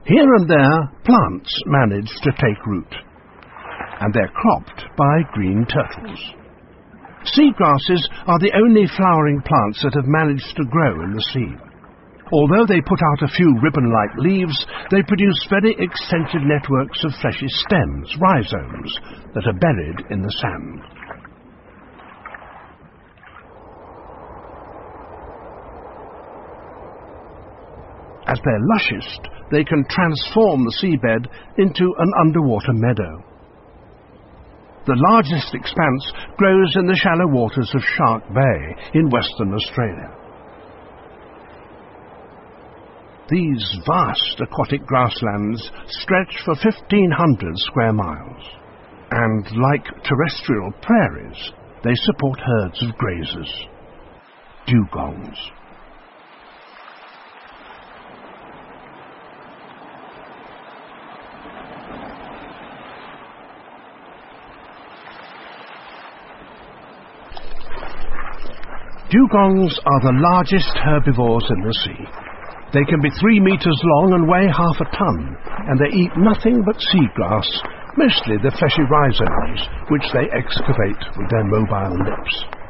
Here and there, plants manage to take root, and they're cropped by green turtles. Seagrasses are the only flowering plants that have managed to grow in the sea. Although they put out a few ribbon-like leaves, they produce very extensive networks of fleshy stems, rhizomes, that are buried in the sand. As they're lushest, they can transform the seabed into an underwater meadow. The largest expanse grows in the shallow waters of Shark Bay in Western Australia. These vast aquatic grasslands stretch for 1,500 square miles, and like terrestrial prairies, they support herds of grazers, dugongs. Dugongs are the largest herbivores in the sea. They can be 3 meters long and weigh half a ton, and they eat nothing but seagrass, mostly the fleshy rhizomes, which they excavate with their mobile lips.